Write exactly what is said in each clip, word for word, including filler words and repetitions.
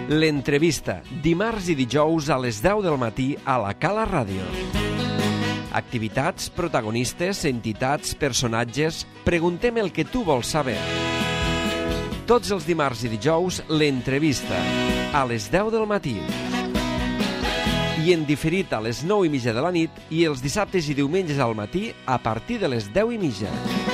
L'entrevista, dimarts i dijous a les deu del matí a la Cala Ràdio. Activitats, protagonistes, entitats, personatges... Preguntem el que tu vols saber. Tots els dimarts i dijous, l'entrevista, a les deu del matí. I en diferit a les nou i mitja de la nit i els dissabtes i diumenges al matí a partir de les deu i mitja.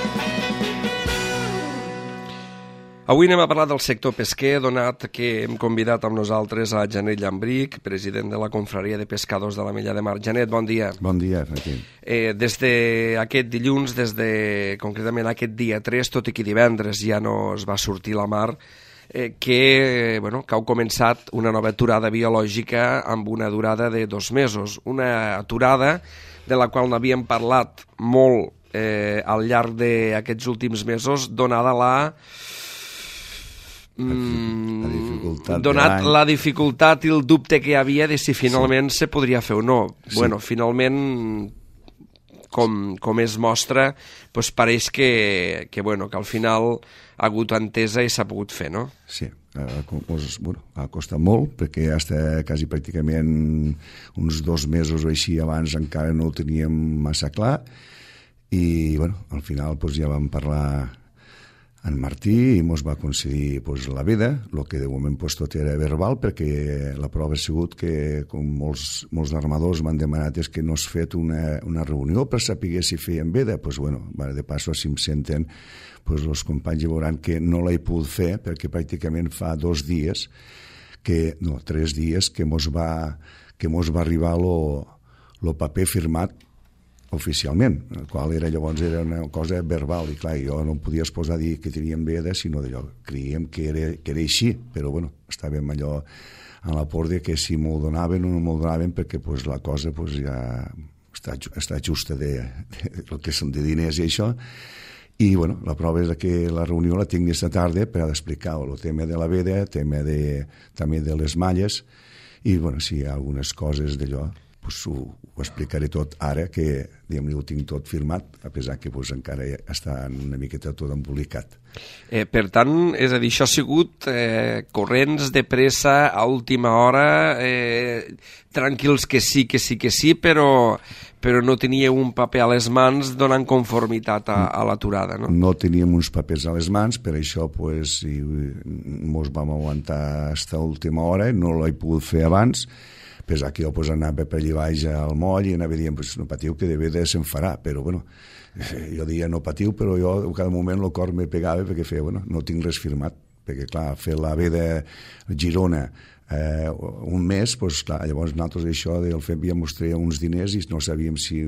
Avui anem a parlar del sector pesquer, donat que hem convidat amb nosaltres a Janet Llambric, president de la Confraria de Pescadors de l'Ametlla de Mar. Janet, bon dia. Bon dia, Joaquín. Eh, des d'aquest dilluns, des de concretament aquest dia tres, tot i que divendres ja no es va sortir la mar, eh, que, bueno, que heu començat una nova aturada biològica amb una durada de dos mesos. Una aturada de la qual n'havíem parlat molt eh, al llarg d'aquests últims mesos, donada la... La dificultat donat la dificultat i el dubte que hi havia de si finalment sí. se podria fer o no. Sí. Bueno, finalment, com, com es mostra, pues pareix que, que, bueno, que al final ha hagut entesa i s'ha pogut fer, no? Sí, pues, bueno, ha costat molt, perquè hasta quasi pràcticament uns dos mesos o així abans encara no ho teníem massa clar, i bueno, al final pues, ja vam parlar en Martí i ens va concedir pues, la veda, el que de moment pues, tot era verbal, perquè la prova ha sigut que, com molts, molts armadors m'han demanat, és que no has fet una, una reunió per saber si feien veda. Pues, bueno, de passo, si em senten, pues, els companys ja veuran que no l'he pogut fer, perquè pràcticament fa dos dies, que, no, tres dies, que mos va, que mos va arribar el paper firmat oficialment, el qual era, llavors era una cosa verbal, i clar, jo no em podies posar a dir que teníem veda, sinó d'allò, creiem que era, que era així, però bueno, estàvem allò a la por de que si m'ho donaven o no m'ho donaven, perquè pues, la cosa pues, ja està, està justa de, de, de, el que són de diners i això, i bueno, la prova és que la reunió la tinc aquesta tarda per a explicar el tema de la veda, el tema de, també de les malles, i bueno, si hi ha algunes coses d'allò, pues ho, ho explicaré tot ara, que diguem-ne ho tinc tot firmat, a pesar que pues, encara està una miqueta tot embolicat. Eh, per tant, és a dir, això ha sigut eh, corrents de pressa a última hora, eh, tranquils que sí, que sí, que sí, però, però no teníeu un paper a les mans donant conformitat a, a l'aturada, no? No teníem uns papers a les mans, per això pues, si, mos vam aguantar fins a última hora, no l'he pogut fer abans, pesar que jo pues, anava per allà baix al moll i anava dient, pues, no patiu, que de veda se'n farà, però bueno, jo deia no patiu, però jo cada moment el cor me pegava perquè feia, bueno, no tinc res firmat, perquè clar, fer la veda Girona eh, un mes, pues, clar, llavors nosaltres això del F E P ja mos treia uns diners i no sabíem si,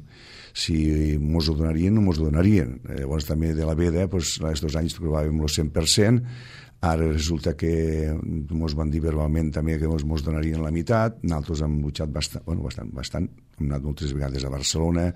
si mos ho donarien o no mos ho donarien. Llavors també de la veda, pues, els dos anys trobàvem el cent per cent, ara resulta que ens van dir verbalment també que ens donarien la meitat, nosaltres hem luchat bastant, bueno, bastant, bastant, hem anat moltes vegades a Barcelona,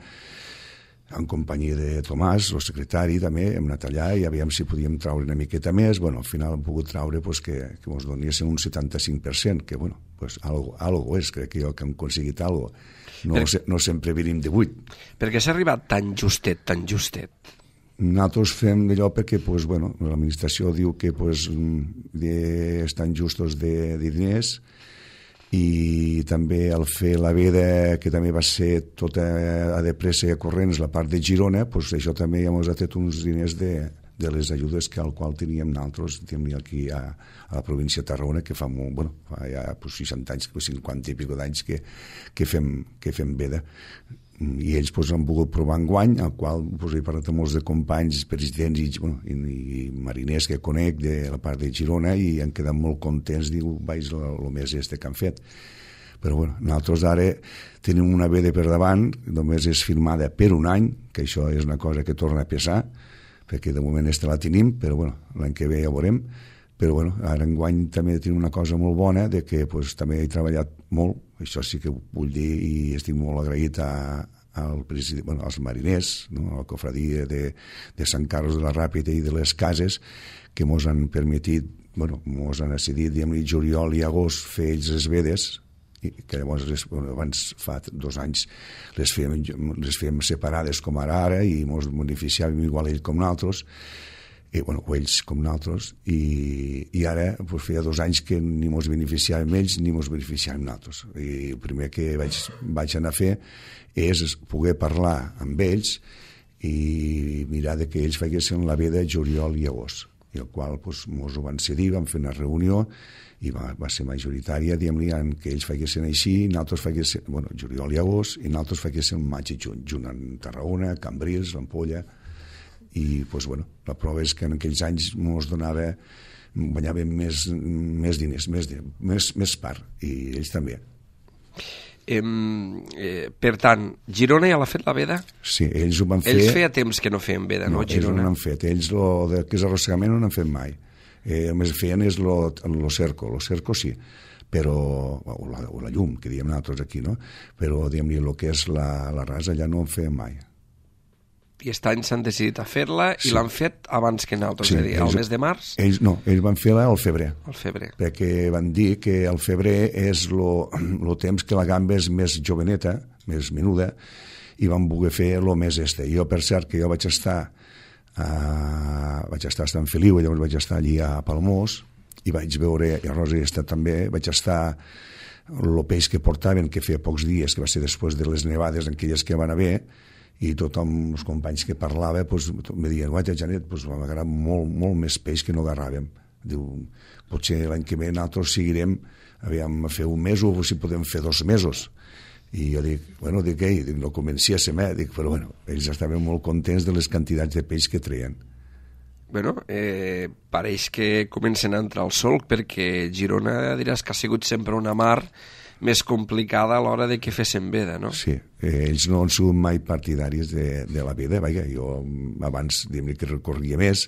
en companyia de Tomàs, el secretari també, hem anat allà i aviam si podíem traure una miqueta més, bueno, al final hem pogut traure pues, que, que ens donessin un setanta-cinc per cent, que bueno, pues algo, algo és, crec que jo que hem aconseguit algo, no, per... se, no sempre venim de vuit. Per què s'ha arribat tan justet, tan justet? Nosaltres fem d'allò perquè pues, bueno, l'administració diu que pues, de, estan justos de, de diners i també al fer la veda, que també va ser tota a de pressa i a corrents la part de Girona, pues, això també ja ens ha tret uns diners de, de les ajudes que al qual teníem nosaltres aquí a, a la província de Tarragona, que fa, molt, bueno, fa ja pues, seixanta anys, cinquanta i pico d'anys que, que, fem, que fem veda. I ells pues, han volgut provar enguany, al qual pues, he parlat amb molts de companys, presidents i, bueno, i, i mariners que conec de la part de Girona i han quedat molt contents, diu, vaig el més este que han fet. Però bueno, nosaltres ara tenim una veda per davant, només és firmada per un any, que això és una cosa que torna a pesar, perquè de moment esta la tenim, però bueno, l'any que ve ja ho veurem. Però bueno, ara enguany també tenim una cosa molt bona, de que pues, també he treballat molt, això sí que ho vull dir i estic molt agraït a, al president, bueno, als mariners, no? A la cofradia de, de Sant Carlos de la Ràpita i de les cases, que mos han permetit, bueno, mos han decidit, diguem-ne, juliol i agost fer ells les vedes, que llavors les, bueno, abans fa dos anys les fèiem, les fèiem separades com ara ara i mos beneficiàvem igual ell com nosaltres. i, bueno, o ells com nosaltres, i, i ara pues, feia dos anys que ni mos beneficiàvem ells ni mos beneficiàvem nosaltres. I el primer que vaig, vaig anar a fer és poder parlar amb ells i mirar de que ells feguessin la veda juliol i agost, i el qual pues, mos ho van cedir, vam fer una reunió i va, va ser majoritària, diguem-li, en que ells feguessin així, i nosaltres feguessin, bueno, juliol i agost, i nosaltres feguessin maig i juny, junt en Tarragona, Cambrils, l'Ampolla, i pues, bueno, la prova és que en aquells anys ens donava, guanyàvem més, més diners, més, més, més part, i ells també. Eh, eh, per tant, Girona ja l'ha fet la veda? Sí, ells ho van fer... Ells feia temps que no feien veda, no, no Girona? Ells no l'han fet, ells lo, de, que és arrossegament no n'han fet mai. Eh, el més feien és lo, lo cerco, lo cerco sí, però, o la, o la llum, que diem nosaltres aquí, no? Però, diguem-li, el que és la, la rasa ja no en feien mai. I aquest any s'han decidit a fer-la i sí. L'han fet abans que nosaltres, sí, és a dir, ells, el mes de març? Ells no, ells van fer-la al febrer. Al febrer. Perquè van dir que el febrer és el temps que la gamba és més joveneta, més menuda, i van voler fer el més este. Jo, per cert, que jo vaig estar uh, vaig estar a Sant Feliu, i llavors vaig estar allí a Palmós, i vaig veure, i a Rosa i està també, vaig estar el peix que portaven, que feia pocs dies, que va ser després de les nevades aquelles que van haver, i tothom, els companys que parlava, pues, me diuen, guaita, Janet, pues, m'agrada molt, molt més peix que no agarràvem. Diu, potser l'any que ve nosaltres seguirem, aviam, a fer un mes o si podem fer dos mesos. I jo dic, bueno, dic, ei, dic, no comenciéssim, eh? Dic, però bueno, ells estaven molt contents de les quantitats de peix que treien. Bueno, eh, pareix que comencen a entrar al solc, perquè Girona diràs que ha sigut sempre una mar més complicada a l'hora de que fessin veda, no? Sí, eh, ells no han sigut mai partidaris de, de la veda, vaja, jo abans, diguem que recorria més,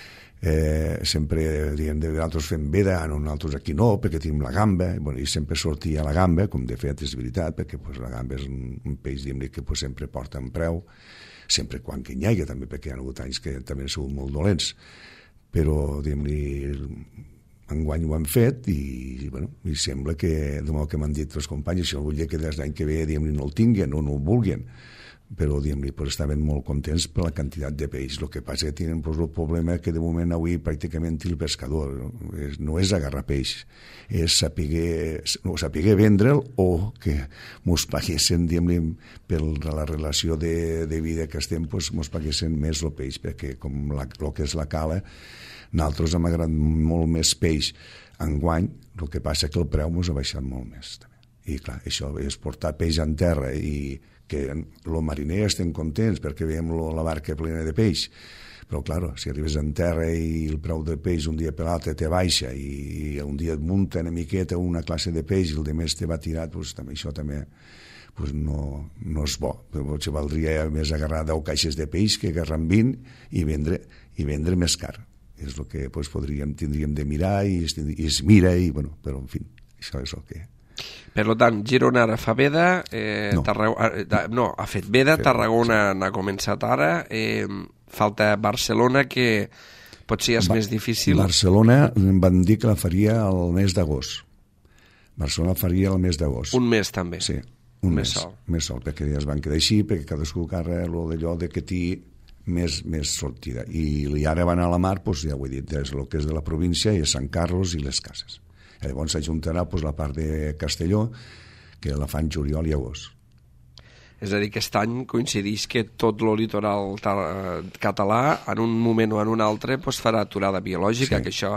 eh, sempre, diguem, de nosaltres fem veda, no, nosaltres aquí no, perquè tenim la gamba, i, bueno, i sempre sortia la gamba, com de fet és veritat, perquè pues, la gamba és un, un peix, diguem que pues, sempre porta en preu, sempre quan que n'hi hagi, també, perquè hi ha hagut anys que també han sigut molt dolents, però, diguem-li, enguany ho han fet i, bueno, i sembla que, de molt que m'han dit els companys, això vull dir que des l'any que ve no el tinguin o no ho vulguin, però pues, estaven molt contents per la quantitat de peix. El que passa és que tenen pues, el problema que de moment avui pràcticament el pescador no, és, no és agarrar peix, és saber, no, saber vendre'l o que mos paguessin, per la relació de, de vida que estem, pues, mos paguessin més el peix, perquè com la, el que és la cala, nosaltres hem agradat molt més peix enguany, el que passa que el preu ens ha baixat molt més. També. I clar, això és portar peix en terra i que els mariners estem contents perquè veiem la barca plena de peix, però clar, si arribes en terra i el preu de peix un dia per l'altre te baixa i un dia et munta una miqueta una classe de peix i el de més te va tirat, doncs també, això també pues no, no és bo. Potser valdria més agarrar deu caixes de peix que agarrar vint i vendre, i vendre més car. És el que pues, podríem, tindríem de mirar i es, i es mira, i, bueno, però en fi, això és el que... Per tant, Girona ara fa veda, eh, no. Tarragona, no, ha fet veda, fet, Tarragona sí. N'ha començat ara, eh, falta Barcelona, que potser és ba més difícil. Barcelona van dir que la faria el mes d'agost. Barcelona faria el mes d'agost. Un mes també? Sí, un mes, mes sol. Més sol, perquè ja es van quedar així, perquè cadascú agarra d'allò de que té més, més sortida. I, i ara van a la mar, doncs, ja ho he dit, des del que és de la província, i Sant Carlos i les Cases. I llavors s'ajuntarà doncs, la part de Castelló, que la fan juliol i agost. És a dir, que aquest any coincideix que tot el litoral català, en un moment o en un altre, doncs, farà aturada biològica, sí. Que això,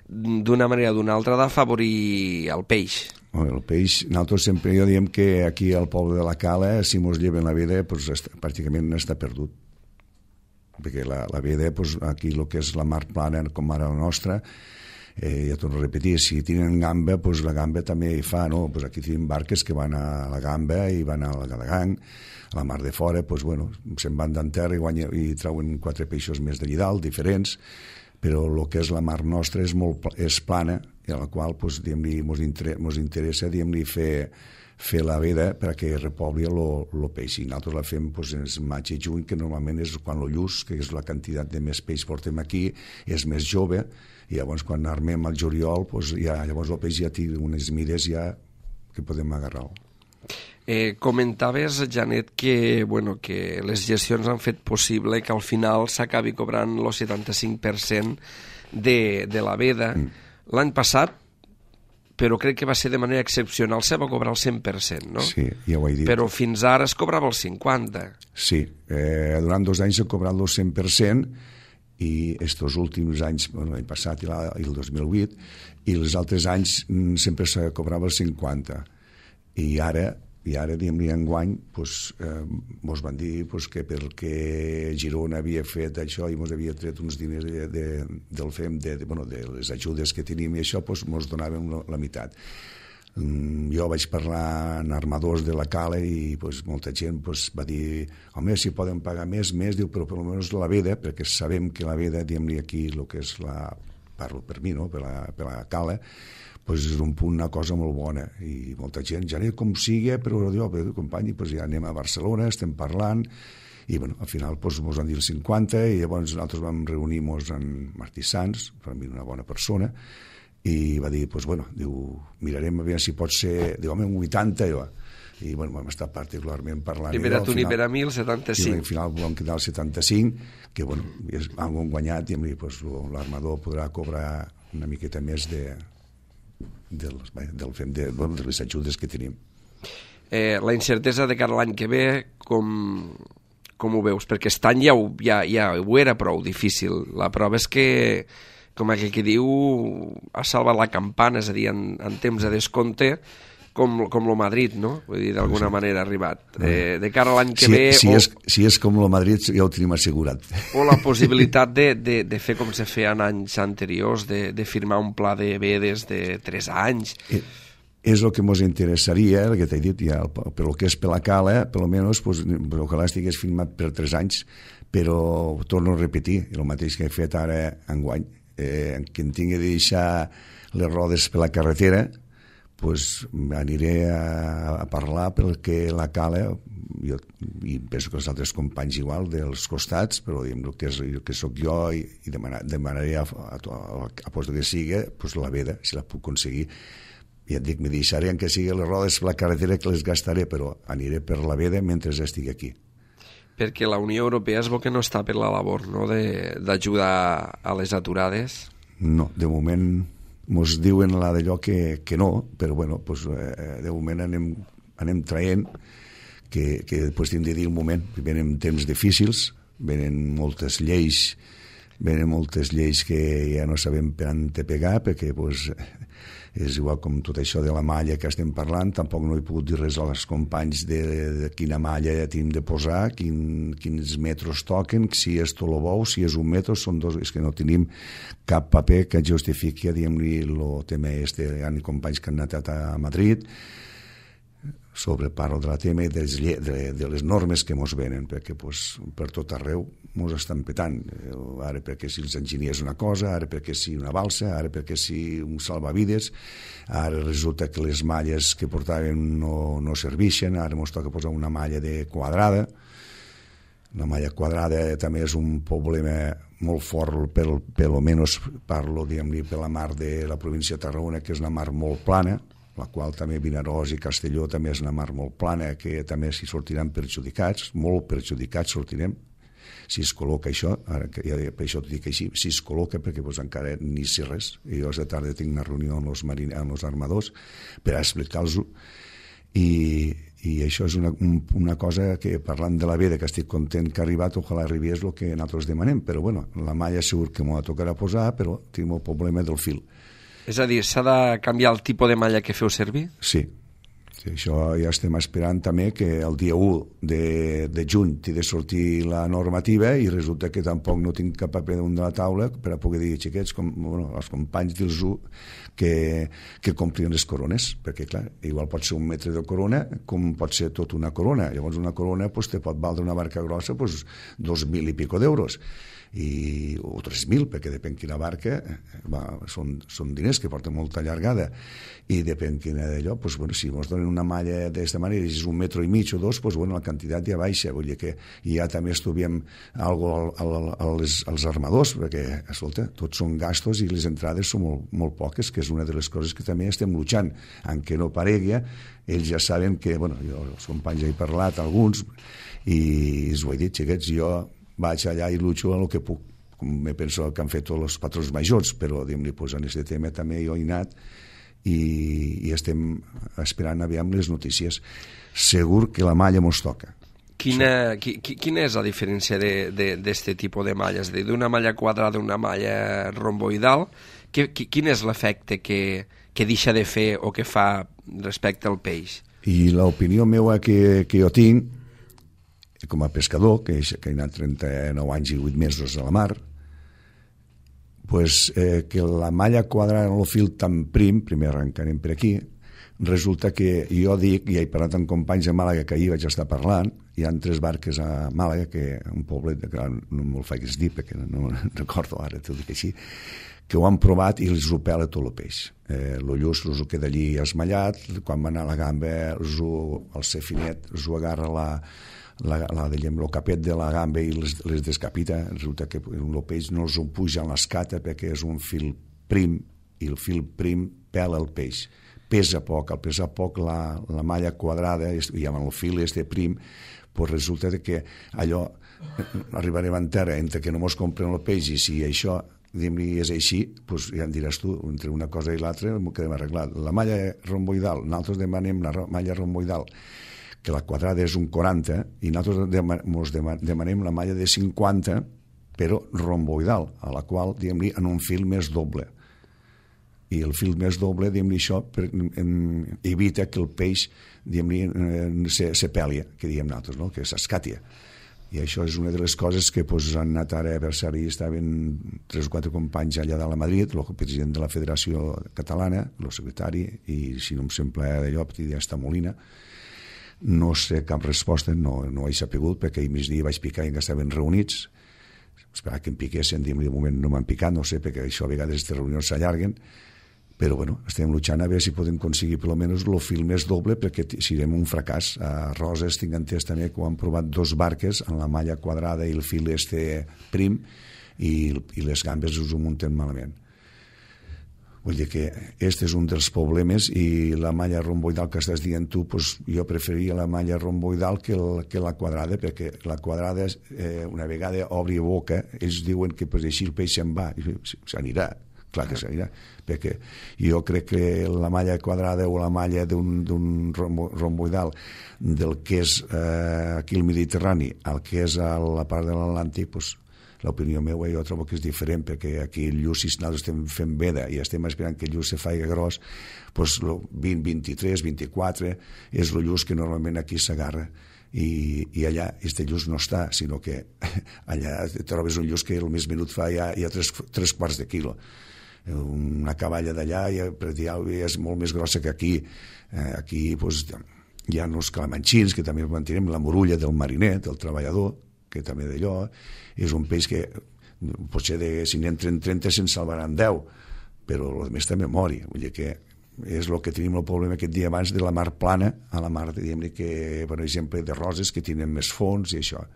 d'una manera o d'una altra, ha d'afavorir el peix. El peix, nosaltres sempre jo diem que aquí al poble de la Cala, si mos lleven la veda, doncs, està, pràcticament està perdut. Perquè la, la veda, doncs, aquí el que és la mar plana, com ara la nostra, eh, ja torno a repetir, si tenen gamba, doncs la gamba també hi fa, no? Pues aquí tenim barques que van a la gamba i van a la Galagang, a la mar de fora, doncs, bueno, se'n van d'enterra i, guanya, i trauen quatre peixos més de dalt, diferents, però el que és la mar nostra és, molt, és plana, i a la qual doncs, ens inter interessa fer, fer la veda perquè repobli el peix. I nosaltres la fem doncs, en maig i juny, que normalment és quan el lluç, que és la quantitat de més peix portem aquí, és més jove, i llavors quan armem al juliol, doncs, ja, llavors el peix ja té unes mides ja que podem agarrar-lo. Eh, comentaves, Janet, que, bueno, que les gestions han fet possible que al final s'acabi cobrant el setanta-cinc per cent de, de la veda. Mm. L'any passat, però crec que va ser de manera excepcional, se va cobrar el cent per cent, no? Sí, ja ho he dit. Però fins ara es cobrava el cinquanta per cent. Sí, eh, durant dos anys s'ha cobrat el cent per cent i estos últims anys, bueno, l'any passat i, la, i el dos mil vuit, i els altres anys sempre se cobrava el cinquanta. I ara, i ara diguem-li, enguany, pues, eh, mos van dir pues, que perquè Girona havia fet això i mos havia tret uns diners de, de, del F E M, de, de, bueno, de les ajudes que tenim i això, pues, mos donàvem la, la meitat. Mm, jo vaig parlar amb armadors de la Cala i pues, molta gent pues, va dir, home, si poden pagar més, més, diu, però per almenys la veda, perquè sabem que la veda, diguem-li aquí, el que és la, parlo per mi, no? per, la, per la Cala, pues és un punt, una cosa molt bona, i molta gent, ja no com sigui, però jo, company, pues ja anem a Barcelona, estem parlant, i bueno, al final pues, mos van dir el cinquanta, i llavors nosaltres vam reunir-nos amb Martí Sans, per mi una bona persona, i va dir, pues, bueno, diu, mirarem a veure si pot ser, diu, home, un vuitanta, jo, i bueno, vam estar particularment parlant. I per a tu ni per a mi el setanta-cinc. I al final vam quedar el setanta-cinc, que bueno, és algo guanyat, i em diu, pues, l'armador podrà cobrar una miqueta més de del, del fem de, bueno, de les ajudes que tenim. Eh, la incertesa de cara a l'any que ve, com, com ho veus? Perquè aquest any ja ho, ja, ja ho era prou difícil. La prova és que, com aquell que diu, ha salvat la campana, és a dir, en, en temps de descompte, com, com lo Madrid, no? Vull dir, d'alguna sí. manera ha arribat. Eh, de cara a l'any que si, ve... Si, o, és, si és com lo Madrid, ja ho tenim assegurat. O la possibilitat de, de, de fer com se feia en anys anteriors, de, de firmar un pla de vedes de tres anys. Eh, és el que ens interessaria, el que t'he dit, ja, per lo que és per la Cala, per almenys, pues, ojalà estigués firmat per tres anys, però torno a repetir, el mateix que he fet ara enguany. Eh, que em tingui de deixar les rodes per la carretera, pues aniré a, a parlar perquè la Cala, jo, i penso que els altres companys igual, dels costats, però diguem el que, és, el que soc jo, i, i demanar, demanaré a, a, a, a post que sigui, pues la veda, si la puc aconseguir. Ja et dic, me deixaré en que sigui les rodes per la carretera, que les gastaré, però aniré per la veda mentre estigui aquí. Perquè la Unió Europea es veu que no està per la labor, no?, d'ajudar a les aturades. No, de moment mos diuen la d'allò que, que no, però bueno, pues, eh, de moment anem, anem traient que, que després hem de dir un moment, venen temps difícils, venen moltes lleis, venen moltes lleis que ja no sabem per on te pegar, perquè pues, és igual com tot això de la malla que estem parlant, tampoc no he pogut dir res als companys de, de quina malla hem de posar, quin, quins metres toquen, si és tolobou, si és un metre, són dos, és que no tenim cap paper que justifiqui, diguem-li, el tema este. Hi ha companys que han anat a Madrid, sobre parlo de la tema de les, de, de les normes que mos venen, perquè pues, per tot arreu mos estan petant. Ara perquè si els enginyers una cosa, ara perquè si una balsa, ara perquè si un salvavides, ara resulta que les malles que portaven no, no serveixen, ara mos toca posar una malla de quadrada. La malla quadrada també és un problema molt fort, per, per almenys parlo, diguem-li, per la mar de la província de Tarragona, que és una mar molt plana, la qual també Vinaròs i Castelló també és una mar molt plana, que també s'hi sortiran perjudicats, molt perjudicats sortirem, si es col·loca això, ara que ja per això t'ho dic així, si es col·loca, perquè pues, encara ni sé res, i jo aquesta tarda tinc una reunió amb els, marine, amb els armadors per a explicar-los-ho, i, i això és una, una cosa que, parlant de la veda, que estic content que ha arribat, ojalà arribés el que nosaltres demanem, però bueno, la malla segur que m'ho tocarà posar, però tenim el problema del fil. És a dir, s'ha de canviar el tipus de malla que feu servir? Sí. sí això ja estem esperant també que el dia u de, de juny t'hi de sortir la normativa i resulta que tampoc no tinc cap paper damunt de la taula per a poder dir, xiquets, com, bueno, als companys dels-ho que, que complien les corones, perquè clar, igual pot ser un metre de corona com pot ser tot una corona. Llavors una corona pues, te pot valdre una barca grossa pues, dos mil i pico d'euros. i, o tres mil, perquè depèn quina barca, va, són, són diners que porten molta llargada, i depèn quina d'allò, pues, bueno, si ens donen una malla d'aquesta manera, i és un metro i mig o dos, pues, bueno, la quantitat ja baixa, vull dir que ja també estuviem algo als, als armadors, perquè, escolta, tots són gastos i les entrades són molt, molt poques, que és una de les coses que també estem luchant, en què no paregui, ells ja saben que, bueno, jo, els companys he parlat, alguns, i us ho he dit, xiquets, jo vaig allà i lucho en el que puc, com me penso que han fet tots els patrons majors, però diguem-li, pues, en aquest tema també jo he anat i, i estem esperant aviam les notícies. Segur que la malla mos toca. Quina, qui, quina és la diferència d'aquest tipus de malla? És a dir, d'una malla quadrada a una malla romboidal, que, quin és l'efecte que, que deixa de fer o que fa respecte al peix? I l'opinió meva que, que jo tinc, com a pescador, que, que he anat trenta-nou anys i vuit mesos a la mar, pues, eh, que la malla quadrada en el fil tan prim, primer arrencarem per aquí, resulta que jo dic, i he parlat amb companys de Màlaga que ahir vaig estar parlant, hi ha tres barques a Màlaga, que un poblet, que no me'l facis dir, perquè no, no recordo ara, t'ho dic així, que ho han provat i els ho pela tot el peix. Eh, el lluç us ho queda allí esmallat, quan va anar a la gamba, us ho, el cefinet us ho agarra la La, la, diguem, el capet de la gamba i les, les descapita, resulta que el peix no els ho puja en l'escata perquè és un fil prim i el fil prim pela el peix, pesa poc, al pesar poc la, la malla quadrada i amb el fil este prim, pues resulta que allò arribarem en terra entre que no mos compren el peix i si això diguem-li és així, pues ja em diràs tu, entre una cosa i l'altra m'ho quedem arreglat. La malla romboidal, nosaltres demanem la malla romboidal que la quadrada és un quaranta i nosaltres ens demanem la malla de cinquanta però romboidal, a la qual diguem-li en un fil més doble, i el fil més doble, diguem-li això per, em, evita que el peix diguem-li se, se pelia, que diguem nosaltres, no? Que s'escatia, i això és una de les coses que pues, han anat ara a Versari, estaven tres o quatre companys allà de la Madrid, el president de la Federació Catalana, el secretari, i si no em sembla d'allò, ja està Molina. No sé cap resposta, no, no he sapigut, perquè ahir migdia vaig picar i que estaven reunits, esperava que em piquessin, de moment no m'han picat, no sé, perquè això a vegades aquestes reunions s'allarguen, però bueno, estem luchant a veure si podem aconseguir per almenys el fil més doble, perquè serem un fracàs. A Roses tinc entès també que ho han provat dos barques en la malla quadrada i el fil este prim, i, i les gambes us ho munten malament. Vull dir que aquest és un dels problemes, i la malla romboidal que estàs dient tu, pues, jo preferiria la malla romboidal que, el, que la quadrada, perquè la quadrada, eh, una vegada obri boca, ells diuen que pues, així el peix se'n va, i s'anirà, clar que s'anirà, perquè jo crec que la malla quadrada o la malla d'un romboidal del que és eh, aquí el Mediterrani al que és a la part de l'Atlàntic, pues, l'opinió meva jo trobo que és diferent, perquè aquí el lluç, si nosaltres estem fent veda i estem esperant que el lluç se faci gros, doncs vint, vint-i-tres, vint-i-quatre és el lluç que normalment aquí s'agarra, i, i allà este lluç no està, sinó que allà trobes un lluç que el més menut fa ja, ja tres, tres quarts de quilo. Una caballa d'allà ja, ja és molt més grossa que aquí. Eh, aquí doncs, hi ha els calamanxins, que també mantenim, la morulla del mariner, del treballador, que també d'allò, és un peix que potser de, si n'entren trenta se'n salvaran deu, però el més també mori. Vull dir que és el que tenim el problema aquest dia abans de la mar plana a la mar, diguem-ne, que, per exemple, de Roses, que tenen més fons i això.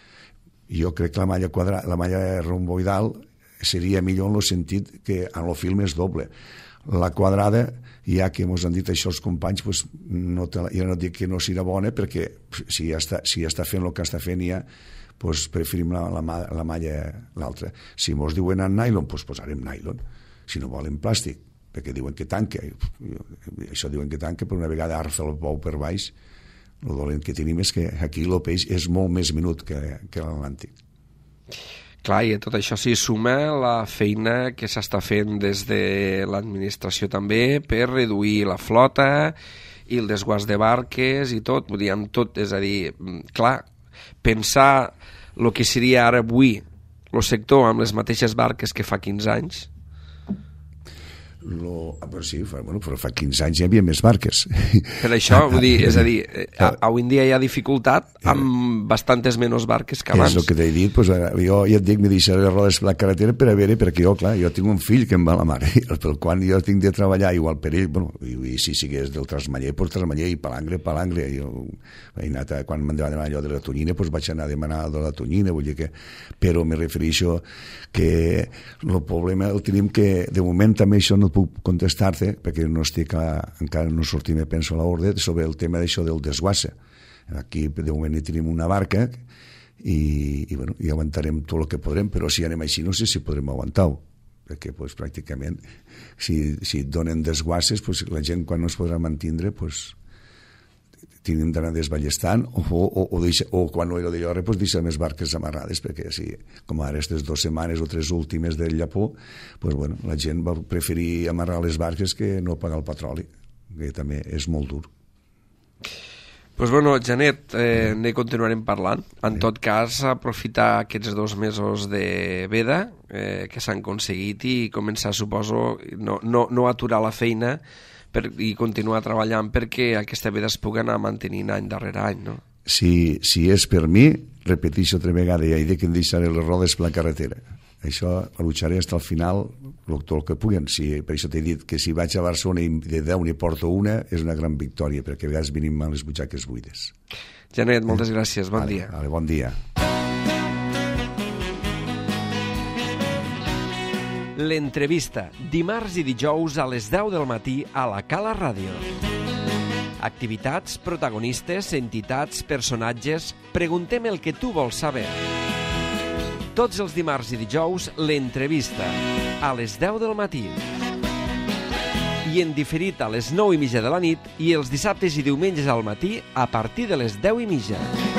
Jo crec que la malla quadrada, la malla romboidal seria millor en el sentit que en el film és doble. La quadrada, ja que ens han dit això els companys, pues no te la, jo no dic que no serà bona, perquè si ja està, si ja està fent el que està fent ja, pues preferim la, la, la malla l'altra. Si ens diuen en nylon, pues posarem nylon. Si no volen plàstic, perquè diuen que tanca. Això diuen que tanca, però una vegada arfa el bou per baix, el dolent que tenim és que aquí el peix és molt més minut que, que l'Atlàntic. Clar, i a tot això s'hi suma la feina que s'està fent des de l'administració també per reduir la flota i el desguàs de barques i tot, vull dir, amb tot, és a dir, clar, pensar el que seria ara avui el sector amb les mateixes barques que fa quinze anys. Lo, però sí, fa, bueno, però fa quinze anys hi havia més barques. Per això, vull dir, és a dir, avui en dia hi ha dificultat amb bastantes menys barques que abans. És el que t'he dit, pues, jo ja et dic, me deixaré les rodes per la carretera per a veure, perquè jo, clar, jo tinc un fill que em va a la mare, pel qual jo tinc de treballar igual per ell, bueno, i, i si sigués del Trasmaller, pues Trasmaller, i palangre, palangre, jo he anat, a, quan m'han de demanar allò de la tonyina, pues vaig anar a demanar de la tonyina, vull dir que, però me refereixo que el problema el tenim que, de moment també això no puc contestar-te, perquè no estic a, encara no sortim, penso, a l'ordre, sobre el tema d'això del desguasse. Aquí, de moment, hi tenim una barca i, i, bueno, i aguantarem tot el que podrem, però si anem així no sé si podrem aguantar-ho, perquè pues, pràcticament, si, si et donen desguasses, pues, la gent quan no es podrà mantindre, pues, tenim d'anar desballestant o, o, o, deixa, o quan no era de llore pues deixar més barques amarrades, perquè si, com ara aquestes dues setmanes o tres últimes del Japó, pues, bueno, la gent va preferir amarrar les barques que no pagar el petroli, que també és molt dur. Pues bueno, Janet, eh, ne continuarem parlant. En tot cas, aprofitar aquests dos mesos de veda eh, que s'han aconseguit i començar, suposo, no, no, no aturar la feina per, i continuar treballant perquè aquesta veda es pugui anar mantenint any darrere any, no? Si, si és per mi, repeteixo altra vegada, ja he dit que em deixaré les rodes per la carretera. Això ho luixaré fins al final, tot el que puguen. Si, per això t'he dit que si vaig a Barcelona i de deu n'hi porto una, és una gran victòria, perquè a vegades venim amb les butxaques buides. Janet, moltes eh? gràcies, bon vale, dia. Vale, bon dia. L'entrevista, dimarts i dijous a les deu del matí a la Cala Ràdio. Activitats, protagonistes, entitats, personatges... Preguntem el que tu vols saber. Tots els dimarts i dijous, l'entrevista, a les deu del matí. I en diferit a les nou i mitja de la nit i els dissabtes i diumenges al matí a partir de les deu i mitja.